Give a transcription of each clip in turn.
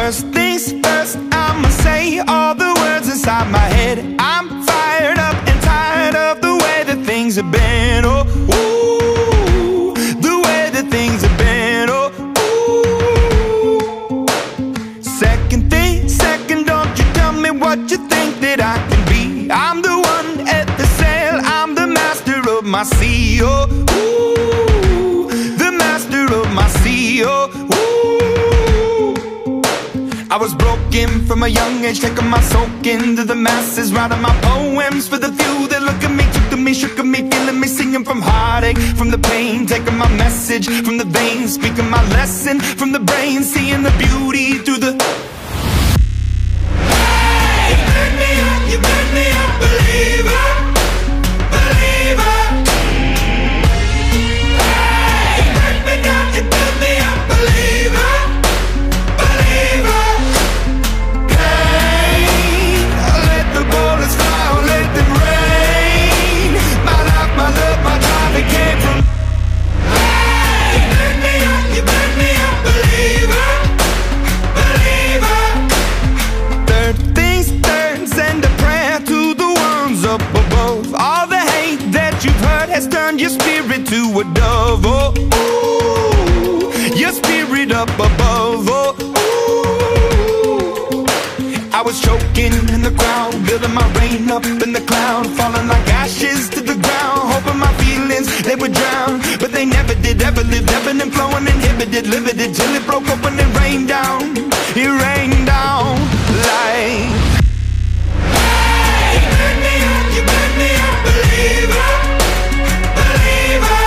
First things first, I'ma say all the words inside my head. I'm fired up and tired of the way that things have been. Oh, ooh, the way that things have been. Oh, ooh. Second thing, second, don't you tell me what you think that I can be. I'm the one at the sail, I'm the master of my sea. Oh, ooh, the master of my sea. Oh, ooh. I was broken from a young age, taking my soak into the masses, writing my poems for the few that look at me, took to me, shook at me, feeling me, singing from heartache, from the pain, taking my message from the veins, speaking my lesson from the brain, seeing the beauty through the... Hey, you burn me up, you burn me up, believer, believer. Hey, you burn me down, you burn me up, believer, believer. Has turned your spirit to a dove. Oh, ooh, your spirit up above. Oh, ooh. I was choking in the crowd, building my rain up in the cloud, falling like ashes to the ground, hoping my feelings, they would drown. But they never did, ever lived, ebbing and flowing, inhibited, limited, till it broke open and rained down. It rained down like... Hey, you burn me up, you burn me up, believer, believer.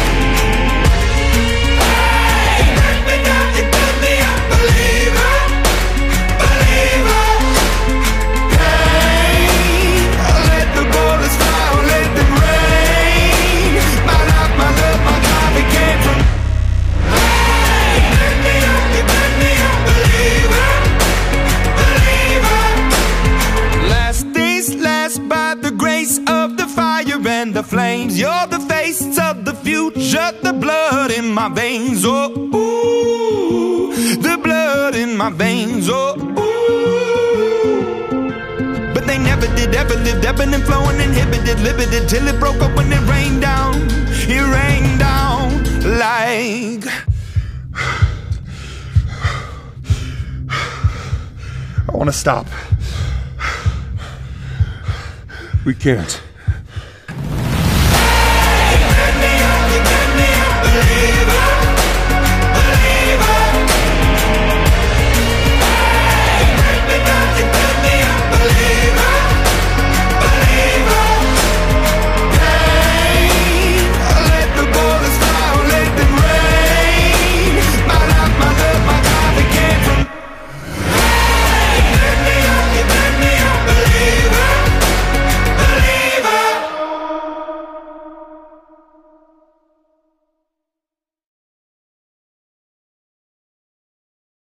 Hey, you burn me down, you burn me up, believer, believer. Hey, let the bullets fly, let them rain. My life, my love, my life, it came from... Hey, you burn me up, you burn me up, believer, believer. Last things last, by the grace of the fire and the flames. You're the face of the future, the blood in my veins. Oh, ooh, the blood in my veins. Oh, ooh. But they never did, ever lived, ebbing and flowing, inhibited, limited, till it broke open and rained down. It rained down like... I want to stop. We can't.